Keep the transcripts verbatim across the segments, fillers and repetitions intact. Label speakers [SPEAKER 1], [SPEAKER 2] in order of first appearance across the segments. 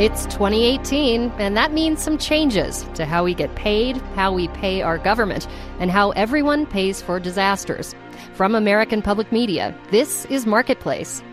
[SPEAKER 1] It's twenty eighteen, and that means some changes to how we get paid, how we pay our government, and how everyone pays for disasters. From American Public Media, this is Marketplace.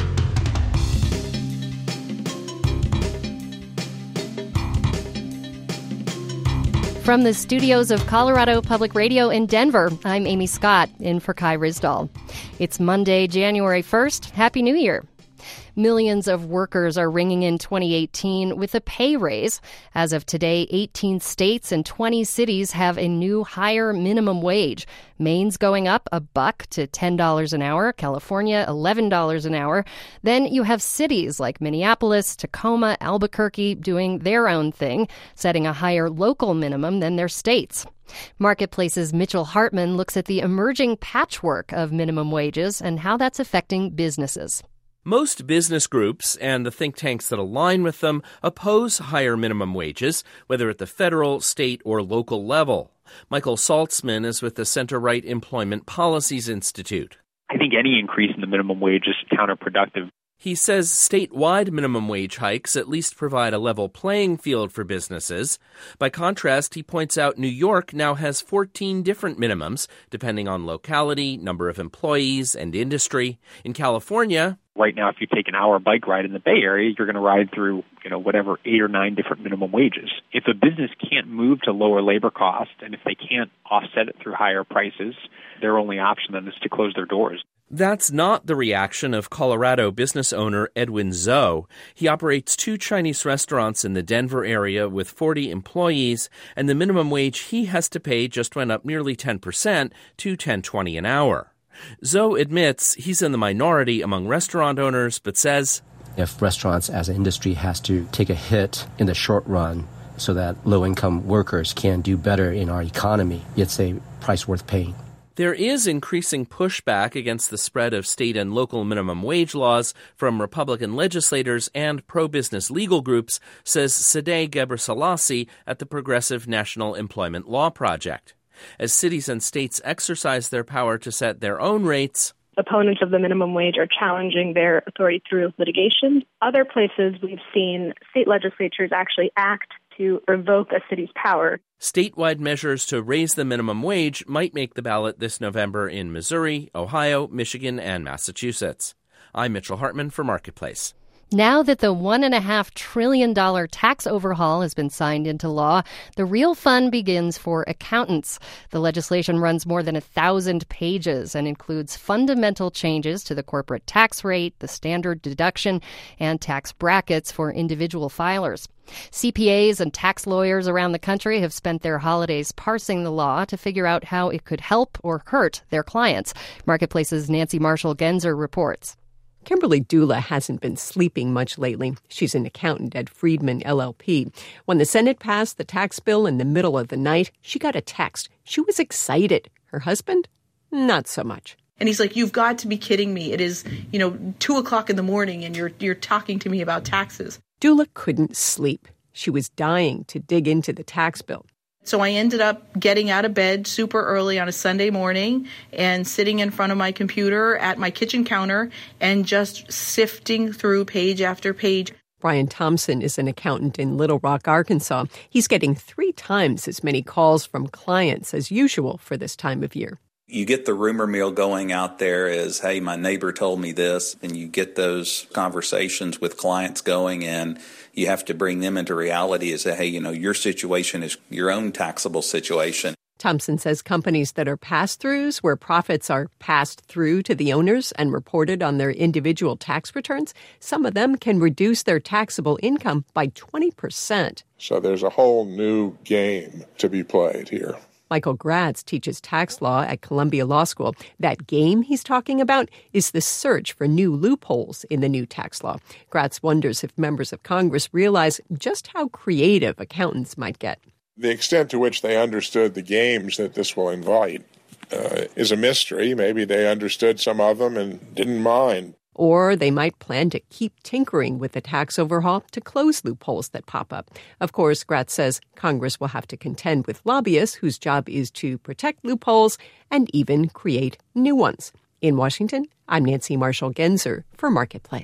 [SPEAKER 1] From the studios of Colorado Public Radio in Denver, I'm Amy Scott, in for Kai Ryssdal. It's Monday, January first. Happy New Year. Millions of workers are ringing in twenty eighteen with a pay raise. As of today, eighteen states and twenty cities have a new higher minimum wage. Maine's going up a buck to ten dollars an hour, California eleven dollars an hour. Then you have cities like Minneapolis, Tacoma, Albuquerque doing their own thing, setting a higher local minimum than their states. Marketplace's Mitchell Hartman looks at the emerging patchwork of minimum wages and how that's affecting businesses.
[SPEAKER 2] Most business groups and the think tanks that align with them oppose higher minimum wages, whether at the federal, state, or local level. Michael Saltzman is with the Center-Right Employment Policies Institute.
[SPEAKER 3] I think any increase in the minimum wage is counterproductive.
[SPEAKER 2] He says statewide minimum wage hikes at least provide a level playing field for businesses. By contrast, he points out New York now has fourteen different minimums, depending on locality, number of employees, and industry. In California,
[SPEAKER 3] right now, if you take an hour bike ride in the Bay Area, you're going to ride through, you know, whatever, eight or nine different minimum wages. If a business can't move to lower labor costs, and if they can't offset it through higher prices, their only option then is to close their doors.
[SPEAKER 2] That's not the reaction of Colorado business owner Edwin Zhou. He operates two Chinese restaurants in the Denver area with forty employees, and the minimum wage he has to pay just went up nearly ten percent to ten twenty an hour. Zhou admits he's in the minority among restaurant owners, but says,
[SPEAKER 4] if restaurants as an industry has to take a hit in the short run so that low-income workers can do better in our economy, it's a price worth paying.
[SPEAKER 2] There is increasing pushback against the spread of state and local minimum wage laws from Republican legislators and pro-business legal groups, says Sadeh Gebrselassie at the Progressive National Employment Law Project. As cities and states exercise their power to set their own rates,
[SPEAKER 5] opponents of the minimum wage are challenging their authority through litigation. Other places we've seen state legislatures actually act to revoke a city's power.
[SPEAKER 2] Statewide measures to raise the minimum wage might make the ballot this November in Missouri, Ohio, Michigan, and Massachusetts. I'm Mitchell Hartman for Marketplace.
[SPEAKER 1] Now that the one point five trillion dollars tax overhaul has been signed into law, the real fun begins for accountants. The legislation runs more than a thousand pages and includes fundamental changes to the corporate tax rate, the standard deduction, and tax brackets for individual filers. C P As and tax lawyers around the country have spent their holidays parsing the law to figure out how it could help or hurt their clients. Marketplace's Nancy Marshall-Genzer reports.
[SPEAKER 6] Kimberly Dula hasn't been sleeping much lately. She's an accountant at Friedman L L P. When the Senate passed the tax bill in the middle of the night, she got a text. She was excited. Her husband? Not so much.
[SPEAKER 7] And he's like, you've got to be kidding me. It is, you know, two o'clock in the morning and you're you're talking to me about taxes.
[SPEAKER 6] Dula couldn't sleep. She was dying to dig into the tax bill.
[SPEAKER 7] So I ended up getting out of bed super early on a Sunday morning and sitting in front of my computer at my kitchen counter and just sifting through page after page.
[SPEAKER 6] Brian Thompson is an accountant in Little Rock, Arkansas. He's getting three times as many calls from clients as usual for this time of year.
[SPEAKER 8] You get the rumor mill going out there as, hey, my neighbor told me this, and you get those conversations with clients going, and you have to bring them into reality as, hey, you know, your situation is your own taxable situation.
[SPEAKER 6] Thompson says companies that are pass-throughs, where profits are passed through to the owners and reported on their individual tax returns, some of them can reduce their taxable income by twenty percent.
[SPEAKER 9] So there's a whole new game to be played here.
[SPEAKER 6] Michael Gratz teaches tax law at Columbia Law School. That game he's talking about is the search for new loopholes in the new tax law. Gratz wonders if members of Congress realize just how creative accountants might get.
[SPEAKER 9] The extent to which they understood the games that this will invite uh, is a mystery. Maybe they understood some of them and didn't mind.
[SPEAKER 6] Or they might plan to keep tinkering with the tax overhaul to close loopholes that pop up. Of course, Gratz says Congress will have to contend with lobbyists whose job is to protect loopholes and even create new ones. In Washington, I'm Nancy Marshall-Genzer for Marketplace.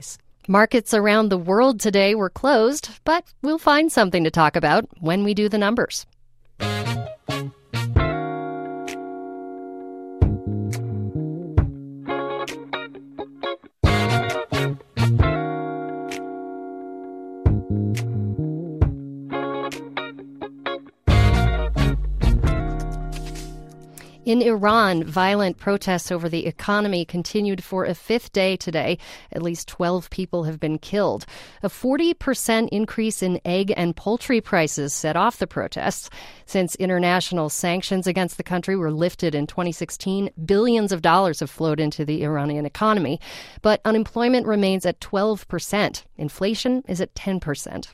[SPEAKER 1] Markets around the world today were closed, but we'll find something to talk about when we do the numbers. In Iran, violent protests over the economy continued for a fifth day today. At least twelve people have been killed. A forty percent increase in egg and poultry prices set off the protests. Since international sanctions against the country were lifted in twenty sixteen, billions of dollars have flowed into the Iranian economy. But unemployment remains at twelve percent. Inflation is at ten percent.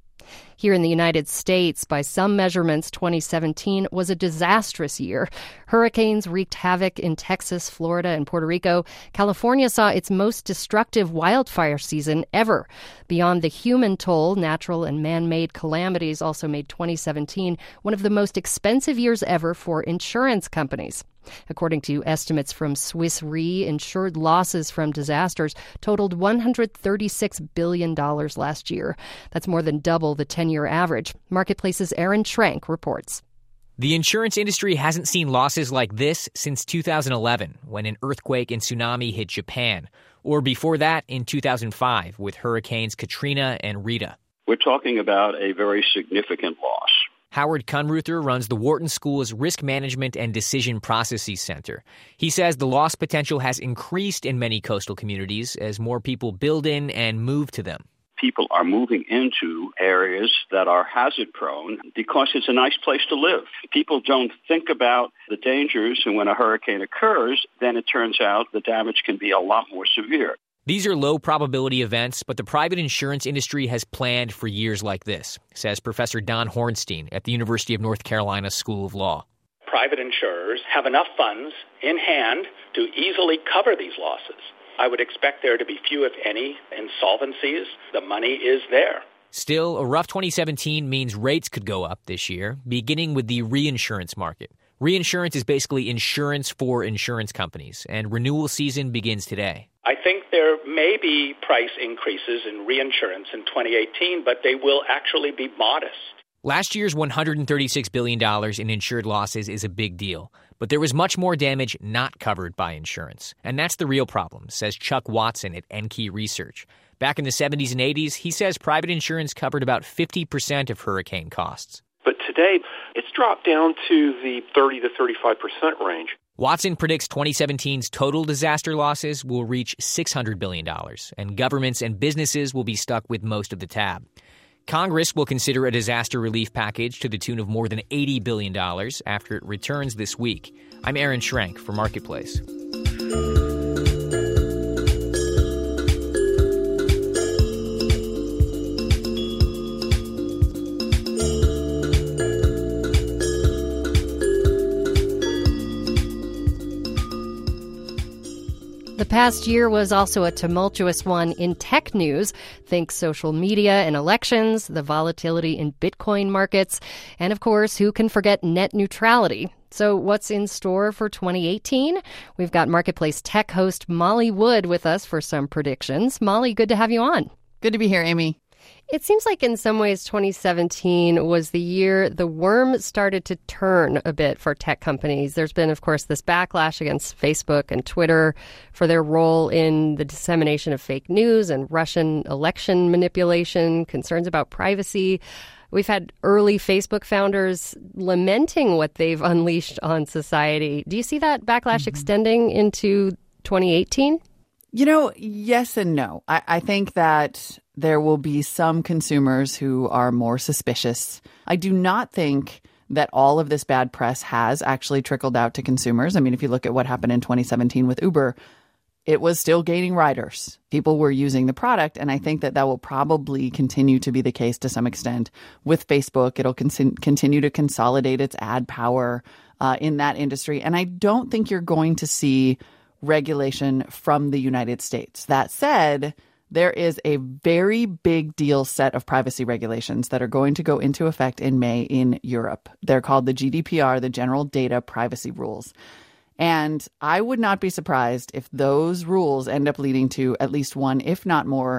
[SPEAKER 1] Here in the United States, by some measurements, twenty seventeen was a disastrous year. Hurricanes wreaked havoc in Texas, Florida, and Puerto Rico. California saw its most destructive wildfire season ever. Beyond the human toll, natural and man-made calamities also made twenty seventeen one of the most expensive years ever for insurance companies. According to estimates from Swiss Re, insured losses from disasters totaled one hundred thirty-six billion dollars last year. That's more than double the ten-year average. Marketplace's Aaron Schrank reports.
[SPEAKER 10] The insurance industry hasn't seen losses like this since two thousand eleven, when an earthquake and tsunami hit Japan, or before that in two thousand five with hurricanes Katrina and Rita.
[SPEAKER 11] We're talking about a very significant loss.
[SPEAKER 10] Howard Kunruther runs the Wharton School's Risk Management and Decision Processes Center. He says the loss potential has increased in many coastal communities as more people build in and move to them.
[SPEAKER 11] People are moving into areas that are hazard-prone because it's a nice place to live. People don't think about the dangers, and when a hurricane occurs, then it turns out the damage can be a lot more severe.
[SPEAKER 10] These are low-probability events, but the private insurance industry has planned for years like this, says Professor Don Hornstein at the University of North Carolina School of Law.
[SPEAKER 12] Private insurers have enough funds in hand to easily cover these losses. I would expect there to be few, if any, insolvencies. The money is there.
[SPEAKER 10] Still, a rough twenty seventeen means rates could go up this year, beginning with the reinsurance market. Reinsurance is basically insurance for insurance companies, and renewal season begins today.
[SPEAKER 12] I think there may be price increases in reinsurance in twenty eighteen, but they will actually be modest.
[SPEAKER 10] Last year's one hundred thirty-six billion dollars in insured losses is a big deal, but there was much more damage not covered by insurance. And that's the real problem, says Chuck Watson at Enkey Research. Back in the seventies and eighties, he says private insurance covered about fifty percent of hurricane costs.
[SPEAKER 13] But today, it's dropped down to the thirty to thirty-five percent range.
[SPEAKER 10] Watson predicts twenty seventeen's total disaster losses will reach six hundred billion dollars, and governments and businesses will be stuck with most of the tab. Congress will consider a disaster relief package to the tune of more than eighty billion dollars after it returns this week. I'm Aaron Schrank for Marketplace.
[SPEAKER 1] The past year was also a tumultuous one in tech news. Think social media and elections, the volatility in Bitcoin markets, and of course, who can forget net neutrality? So what's in store for twenty eighteen? We've got Marketplace tech host Molly Wood with us for some predictions. Molly, good to have you on.
[SPEAKER 14] Good to be here, Amy.
[SPEAKER 1] It seems like in some ways twenty seventeen was the year the worm started to turn a bit for tech companies. There's been, of course, this backlash against Facebook and Twitter for their role in the dissemination of fake news and Russian election manipulation, concerns about privacy. We've had early Facebook founders lamenting what they've unleashed on society. Do you see that backlash mm-hmm. extending into twenty eighteen?
[SPEAKER 14] You know, yes and no. I, I think that there will be some consumers who are more suspicious. I do not think that all of this bad press has actually trickled out to consumers. I mean, if you look at what happened in twenty seventeen with Uber, it was still gaining riders. People were using the product, and I think that that will probably continue to be the case to some extent with Facebook. It'll con- continue to consolidate its ad power uh, in that industry. And I don't think you're going to see regulation from the United States. That said, there is a very big deal set of privacy regulations that are going to go into effect in May in Europe. They're called the G D P R, the General Data Privacy Rules. And I would not be surprised if those rules end up leading to at least one, if not more,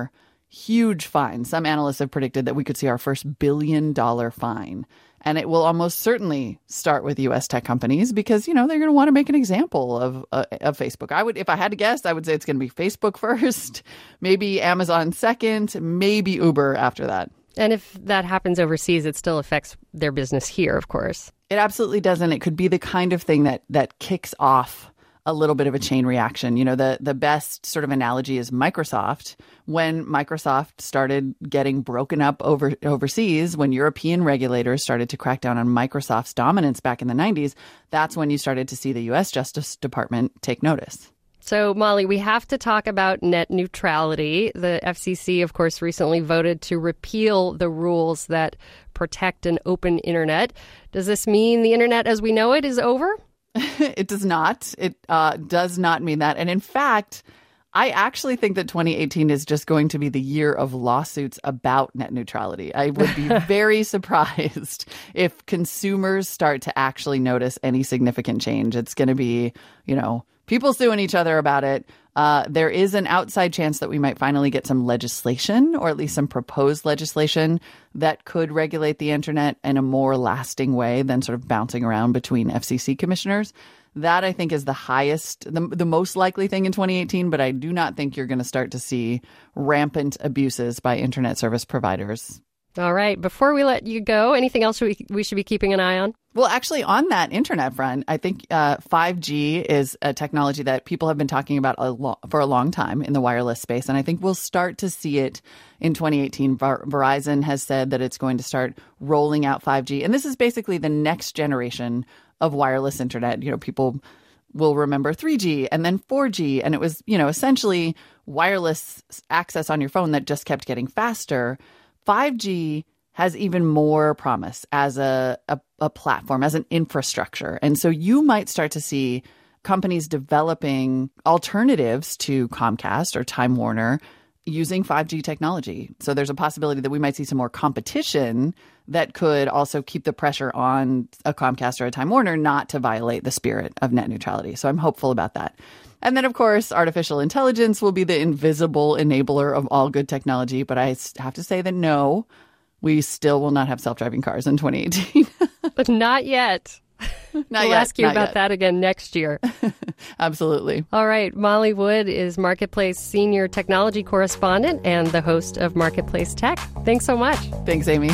[SPEAKER 14] huge fine. Some analysts have predicted that we could see our first billion dollar fine. And it will almost certainly start with U S tech companies because, you know, they're going to want to make an example of uh, of Facebook. I would, if I had to guess, I would say it's going to be Facebook first, maybe Amazon second, maybe Uber after that.
[SPEAKER 1] And if that happens overseas, it still affects their business here, of course.
[SPEAKER 14] It absolutely doesn't. It could be the kind of thing that that kicks off a little bit of a chain reaction. You know, the the best sort of analogy is Microsoft. When Microsoft started getting broken up over overseas, when European regulators started to crack down on Microsoft's dominance back in the nineties, that's when you started to see the U S Justice Department take notice.
[SPEAKER 1] So, Molly, we have to talk about net neutrality. The F C C, of course, recently voted to repeal the rules that protect an open internet. Does this mean the internet as we know it is over?
[SPEAKER 14] It does not. It uh, does not mean that. And in fact, I actually think that twenty eighteen is just going to be the year of lawsuits about net neutrality. I would be very surprised if consumers start to actually notice any significant change. It's going to be, you know, people suing each other about it. Uh, there is an outside chance that we might finally get some legislation, or at least some proposed legislation that could regulate the internet in a more lasting way than sort of bouncing around between F C C commissioners. That, I think, is the highest, the, the most likely thing in twenty eighteen. But I do not think you're going to start to see rampant abuses by internet service providers.
[SPEAKER 1] All right. Before we let you go, anything else we, we should be keeping an eye on?
[SPEAKER 14] Well, actually, on that internet front, I think uh, five G is a technology that people have been talking about a lo- for a long time in the wireless space. And I think we'll start to see it in twenty eighteen. Ver- Verizon has said that it's going to start rolling out five G. And this is basically the next generation of wireless internet. You know, people will remember three G and then four G. And it was, you know, essentially wireless access on your phone that just kept getting faster. five G has even more promise as a, a, a platform, as an infrastructure. And so you might start to see companies developing alternatives to Comcast or Time Warner using five G technology. So there's a possibility that we might see some more competition that could also keep the pressure on a Comcast or a Time Warner not to violate the spirit of net neutrality. So I'm hopeful about that. And then, of course, artificial intelligence will be the invisible enabler of all good technology. But I have to say that no, we still will not have self-driving cars in twenty eighteen.
[SPEAKER 1] But not yet.
[SPEAKER 14] Not
[SPEAKER 1] we'll
[SPEAKER 14] yet,
[SPEAKER 1] ask you
[SPEAKER 14] not
[SPEAKER 1] about
[SPEAKER 14] yet.
[SPEAKER 1] that again next year.
[SPEAKER 14] Absolutely.
[SPEAKER 1] All right. Molly Wood is Marketplace Senior Technology Correspondent and the host of Marketplace Tech. Thanks so much.
[SPEAKER 14] Thanks, Amy.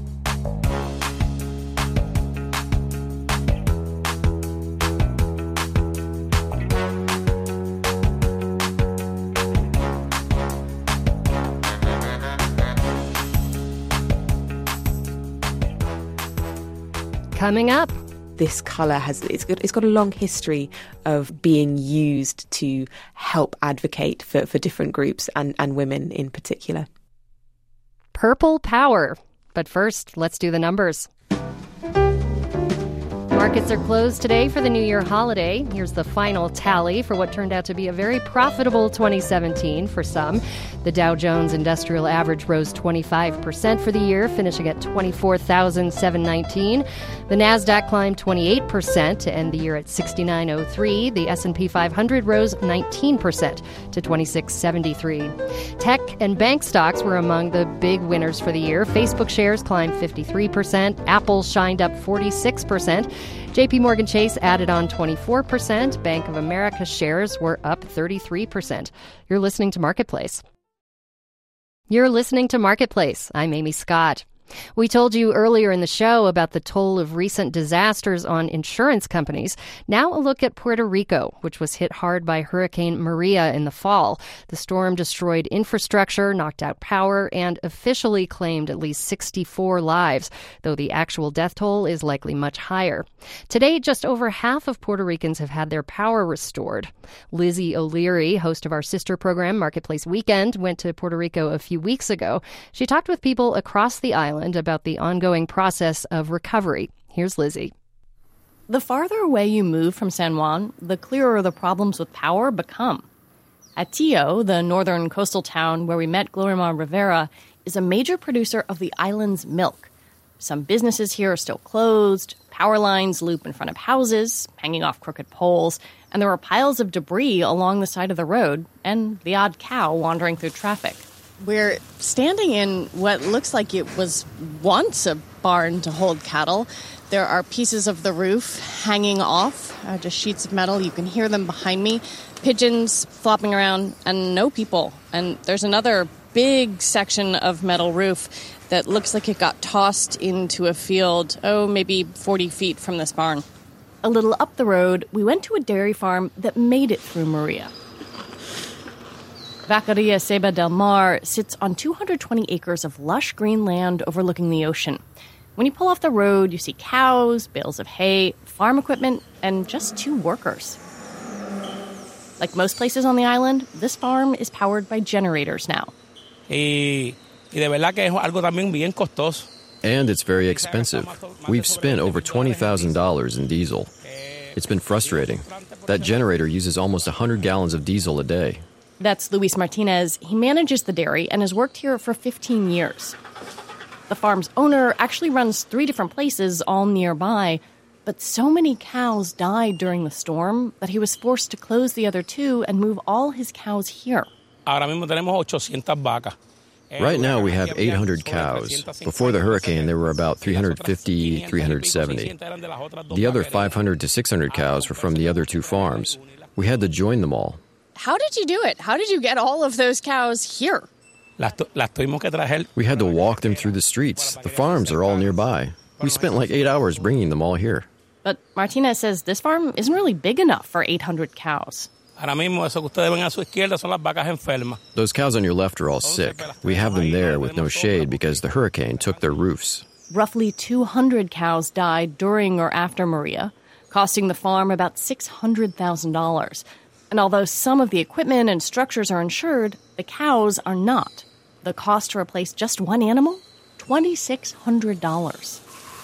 [SPEAKER 1] Coming up,
[SPEAKER 15] this colour has it's got it's got a long history of being used to help advocate for, for different groups and, and women in particular.
[SPEAKER 1] Purple Power. But first, let's do the numbers. Markets are closed today for the New Year holiday. Here's the final tally for what turned out to be a very profitable twenty seventeen for some. The Dow Jones Industrial Average rose twenty-five percent for the year, finishing at twenty-four thousand seven hundred nineteen. The Nasdaq climbed twenty-eight percent to end the year at sixty-nine oh three. The S and P five hundred rose nineteen percent to twenty-six seventy-three. Tech and bank stocks were among the big winners for the year. Facebook shares climbed fifty-three percent. Apple shined up forty-six percent. J P Morgan Chase added on twenty-four percent. Bank of America shares were up thirty-three percent. You're listening to Marketplace. You're listening to Marketplace. I'm Amy Scott. We told you earlier in the show about the toll of recent disasters on insurance companies. Now a look at Puerto Rico, which was hit hard by Hurricane Maria in the fall. The storm destroyed infrastructure, knocked out power, and officially claimed at least sixty-four lives, though the actual death toll is likely much higher. Today, just over half of Puerto Ricans have had their power restored. Lizzie O'Leary, host of our sister program, Marketplace Weekend, went to Puerto Rico a few weeks ago. She talked with people across the island about the ongoing process of recovery. Here's Lizzie.
[SPEAKER 16] The farther away you move from San Juan, the clearer the problems with power become. Atillo, the northern coastal town where we met Gloria Rivera, is a major producer of the island's milk. Some businesses here are still closed, power lines loop in front of houses, hanging off crooked poles, and there are piles of debris along the side of the road, and the odd cow wandering through traffic. We're standing in what looks like it was once a barn to hold cattle. There are pieces of the roof hanging off, uh, just sheets of metal. You can hear them behind me. Pigeons flopping around and no people. And there's another big section of metal roof that looks like it got tossed into a field, oh, maybe forty feet from this barn. A little up the road, we went to a dairy farm that made it through Maria. Vaqueria Ceiba del Mar sits on two hundred twenty acres of lush green land overlooking the ocean. When you pull off the road, you see cows, bales of hay, farm equipment, and just two workers. Like most places on the island, this farm is powered by generators now.
[SPEAKER 17] Y, y de verdad que es algo también bien costoso.
[SPEAKER 18] And it's very expensive. We've spent over twenty thousand dollars in diesel. It's been frustrating. That generator uses almost one hundred gallons of diesel a day.
[SPEAKER 16] That's Luis Martinez. He manages the dairy and has worked here for fifteen years. The farm's owner actually runs three different places all nearby, but so many cows died during the storm that he was forced to close the other two and move all his cows here.
[SPEAKER 17] Ahora mismo tenemos ochocientas vacas.
[SPEAKER 18] Right now we have eight hundred cows. Before the hurricane, there were about three hundred fifty, three hundred seventy. The other five hundred to six hundred cows were from the other two farms. We had to join them all.
[SPEAKER 16] How did you do it? How did you get all of those cows here?
[SPEAKER 18] We had to walk them through the streets. The farms are all nearby. We spent like eight hours bringing them all here.
[SPEAKER 16] But Martinez says this farm isn't really big enough for eight hundred cows.
[SPEAKER 18] Those cows on your left are all sick. We have them there with no shade because the hurricane took their roofs.
[SPEAKER 16] Roughly two hundred cows died during or after Maria, costing the farm about six hundred thousand dollars. And although some of the equipment and structures are insured, the cows are not. The cost to replace just one animal? two thousand six hundred dollars.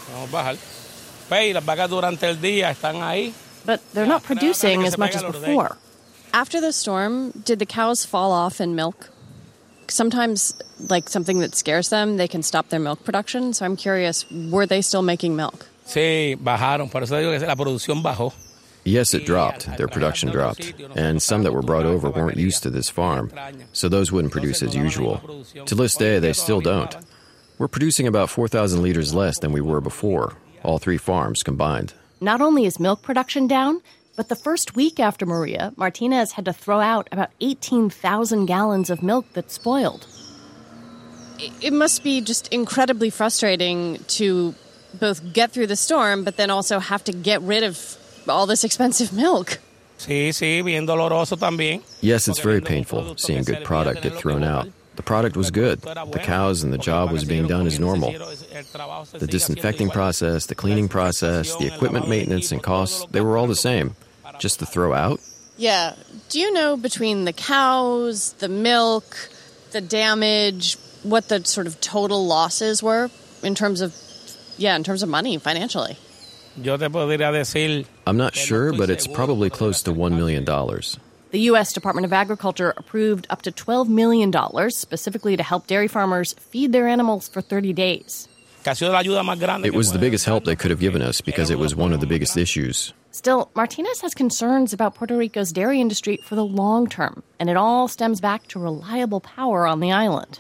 [SPEAKER 16] But they're not producing as much as before. After the storm, did the cows fall off in milk? Sometimes, like something that scares them, they can stop their milk production. So I'm curious, were they still making milk?
[SPEAKER 17] Sí, bajaron. Por eso digo que la producción bajó.
[SPEAKER 18] Yes, it dropped. Their production dropped. And some that were brought over weren't used to this farm, so those wouldn't produce as usual. To this day, they still don't. We're producing about four thousand liters less than we were before, all three farms combined.
[SPEAKER 16] Not only is milk production down, but the first week after Maria, Martinez had to throw out about eighteen thousand gallons of milk that spoiled. It must be just incredibly frustrating to both get through the storm, but then also have to get rid of all this expensive milk.
[SPEAKER 18] Yes, it's very painful seeing good product get thrown out. The product was good. The cows and the job was being done as normal. The disinfecting process, the cleaning process, the equipment maintenance and costs, they were all the same. Just to throw out?
[SPEAKER 16] Yeah. Do you know between the cows, the milk, the damage, what the sort of total losses were in terms of, yeah, in terms of money, financially?
[SPEAKER 18] I'm not sure, but it's probably close to one million dollars.
[SPEAKER 16] The U S Department of Agriculture approved up to twelve million dollars specifically to help dairy farmers feed their animals for thirty days.
[SPEAKER 18] It was the biggest help they could have given us because it was one of the biggest issues.
[SPEAKER 16] Still, Martinez has concerns about Puerto Rico's dairy industry for the long term, and it all stems back to reliable power on the island.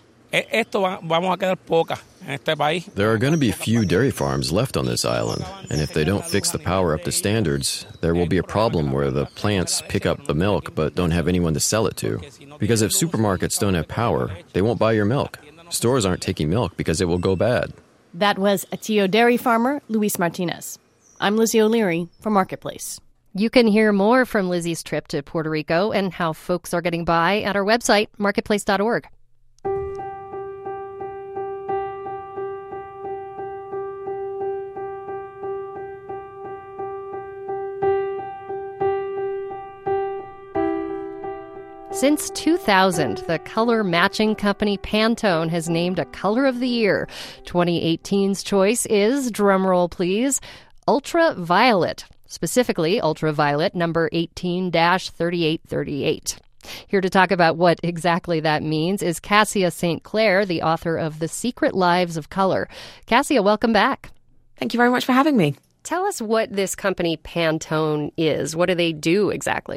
[SPEAKER 18] There are going to be few dairy farms left on this island, and if they don't fix the power up to standards, there will be a problem where the plants pick up the milk but don't have anyone to sell it to. Because if supermarkets don't have power, they won't buy your milk. Stores aren't taking milk because it will go bad.
[SPEAKER 16] That was Atillo dairy farmer Luis Martinez. I'm Lizzie O'Leary for Marketplace.
[SPEAKER 1] You can hear more from Lizzie's trip to Puerto Rico and how folks are getting by at our website, marketplace dot org. Since two thousand, the color matching company Pantone has named a color of the year. twenty eighteen's choice is, drumroll please, ultraviolet, specifically ultraviolet number eighteen dash thirty-eight thirty-eight. Here to talk about what exactly that means is Cassia Saint Clair, the author of The Secret Lives of Color. Cassia, welcome back.
[SPEAKER 19] Thank you very much for having me.
[SPEAKER 1] Tell us what this company Pantone is. What do they do exactly?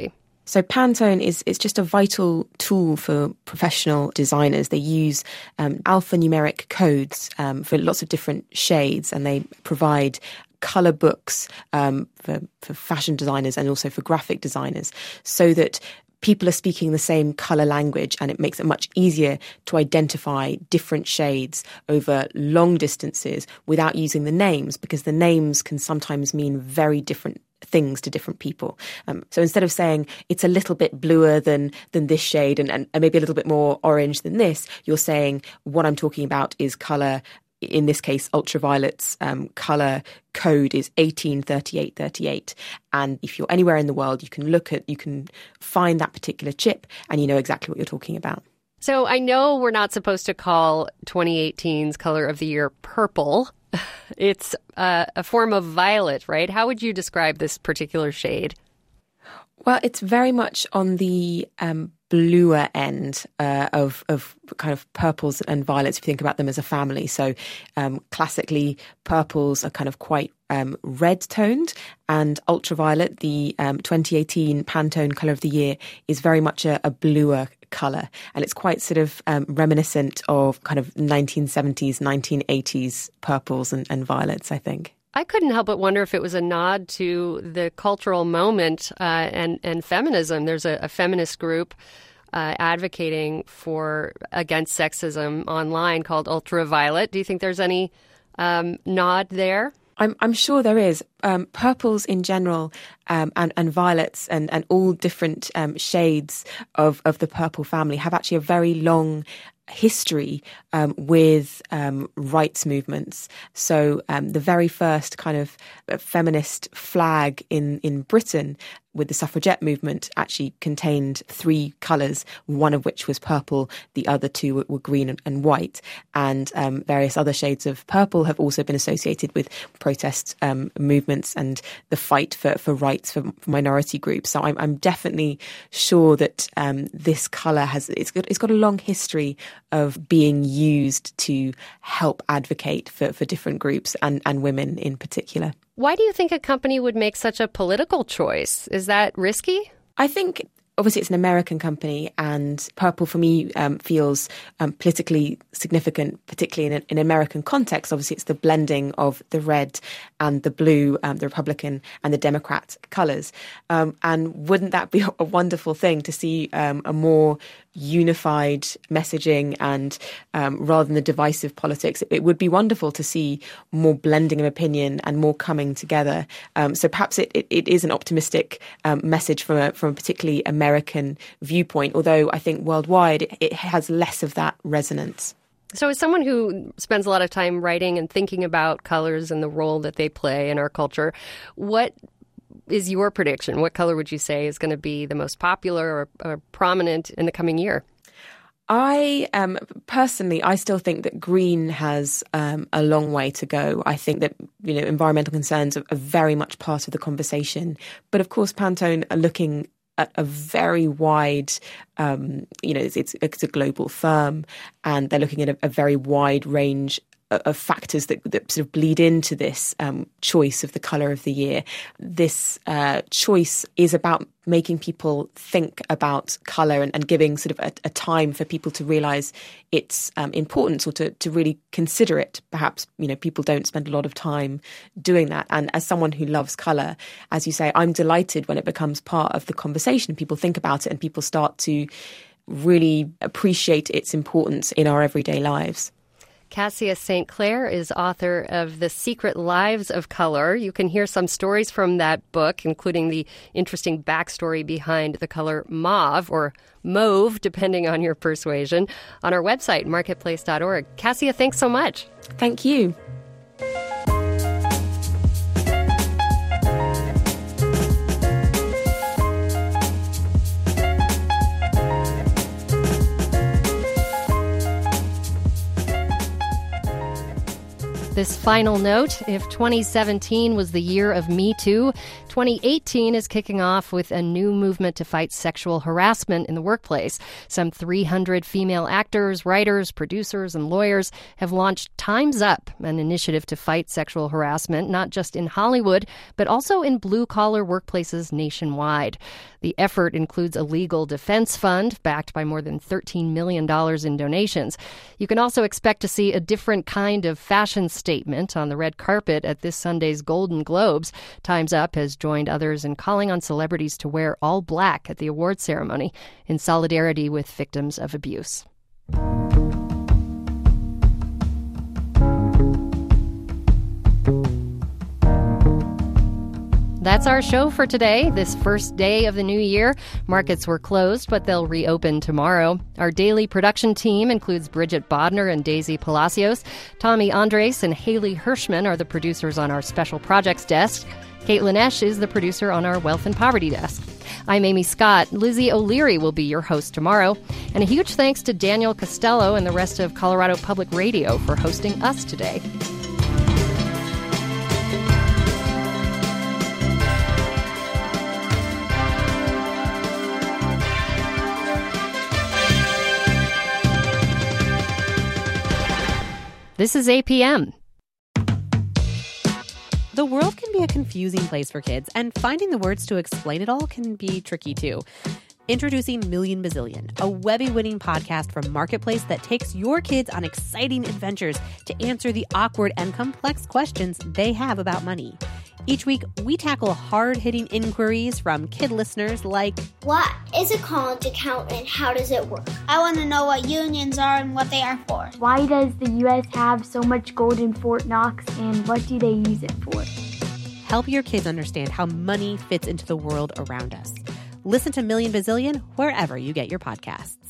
[SPEAKER 15] So Pantone is it's just a vital tool for professional designers. They use um, alphanumeric codes um, for lots of different shades, and they provide colour books um, for, for fashion designers and also for graphic designers, so that people are speaking the same colour language, and it makes it much easier to identify different shades over long distances without using the names, because the names can sometimes mean very different things to different people. Um, so instead of saying it's a little bit bluer than than this shade and, and, and maybe a little bit more orange than this, you're saying what I'm talking about is colour. In this case, Ultraviolet's um, colour code is eighteen thirty-eight thirty-eight. And if you're anywhere in the world, you can look at, you can find that particular chip and you know exactly what you're talking about.
[SPEAKER 1] So I know we're not supposed to call twenty eighteen's color of the year purple. It's uh, a form of violet, right? How would you describe this particular shade?
[SPEAKER 15] Well, it's very much on the um, bluer end uh, of of kind of purples and violets, if you think about them as a family. So um, classically, purples are kind of quite um, red-toned, and ultraviolet, the um, twenty eighteen Pantone colour of the year, is very much a, a bluer colour. And it's quite sort of um, reminiscent of kind of nineteen seventies, nineteen eighties purples and, and violets, I think.
[SPEAKER 1] I couldn't help but wonder if it was a nod to the cultural moment uh, and, and feminism. There's a, a feminist group uh, advocating for against sexism online called Ultraviolet. Do you think there's any um, nod there?
[SPEAKER 15] I'm, I'm sure there is. Um, purples in general um, and, and violets and, and all different um, shades of, of the purple family have actually a very long history um, with um, rights movements. So um, the very first kind of feminist flag in, in Britain with the suffragette movement actually contained three colours, one of which was purple, the other two were, were green and, and white. And um, various other shades of purple have also been associated with protest um, movements and the fight for, for rights for, for minority groups. So I'm, I'm definitely sure that um, this colour has, it's got, it's got a long history of being used to help advocate for, for different groups and, and women in particular.
[SPEAKER 1] Why do you think a company would make such a political choice? Is that risky?
[SPEAKER 15] I think obviously it's an American company, and purple for me um, feels um, politically significant, particularly in an in American context. Obviously it's the blending of the red and the blue, um, the Republican and the Democrat colours. Um, and wouldn't that be a wonderful thing to see um, a more unified messaging and um, rather than the divisive politics? It, it would be wonderful to see more blending of opinion and more coming together. Um, so perhaps it, it, it is an optimistic um, message from a, from a particularly American viewpoint, although I think worldwide it, it has less of that resonance.
[SPEAKER 1] So as someone who spends a lot of time writing and thinking about colors and the role that they play in our culture, what is your prediction? What color would you say is going to be the most popular or, or prominent in the coming year?
[SPEAKER 15] I um, personally, I still think that green has um, a long way to go. I think that, you know, environmental concerns are, are very much part of the conversation. But of course, Pantone are looking at a very wide, um, you know, it's, it's, it's a global firm, and they're looking at a, a very wide range of factors that, that sort of bleed into this um, choice of the colour of the year. This uh, choice is about making people think about colour and, and giving sort of a, a time for people to realise its um, importance, or to, to really consider it. Perhaps, you know, people don't spend a lot of time doing that. And as someone who loves colour, as you say, I'm delighted when it becomes part of the conversation. People think about it and people start to really appreciate its importance in our everyday lives.
[SPEAKER 1] Cassia Saint Clair is author of The Secret Lives of Color. You can hear some stories from that book, including the interesting backstory behind the color mauve, or mauve, depending on your persuasion, on our website, marketplace dot org. Cassia, thanks so much.
[SPEAKER 15] Thank you.
[SPEAKER 1] This final note, if twenty seventeen was the year of Me Too, twenty eighteen is kicking off with a new movement to fight sexual harassment in the workplace. Some three hundred female actors, writers, producers, and lawyers have launched Time's Up, an initiative to fight sexual harassment, not just in Hollywood, but also in blue-collar workplaces nationwide. The effort includes a legal defense fund backed by more than thirteen million dollars in donations. You can also expect to see a different kind of fashion statement on the red carpet at this Sunday's Golden Globes. Time's Up has joined others in calling on celebrities to wear all black at the award ceremony in solidarity with victims of abuse. That's our show for today, this first day of the new year. Markets were closed, but they'll reopen tomorrow. Our daily production team includes Bridget Bodner and Daisy Palacios. Tommy Andres and Haley Hirschman are the producers on our special projects desk. Caitlin Esch is the producer on our wealth and poverty desk. I'm Amy Scott. Lizzie O'Leary will be your host tomorrow. And a huge thanks to Daniel Costello and the rest of Colorado Public Radio for hosting us today. This is A P M.
[SPEAKER 19] The world can be a confusing place for kids, and finding the words to explain it all can be tricky too. Introducing Million Bazillion, a Webby-winning podcast from Marketplace that takes your kids on exciting adventures to answer the awkward and complex questions they have about money. Each week, we tackle hard-hitting inquiries from kid listeners like,
[SPEAKER 20] what is a college account and how does it work? I want to know what unions are and what they are for.
[SPEAKER 21] Why does the U S have so much gold in Fort Knox and what do they use it for?
[SPEAKER 19] Help your kids understand how money fits into the world around us. Listen to Million Bazillion wherever you get your podcasts.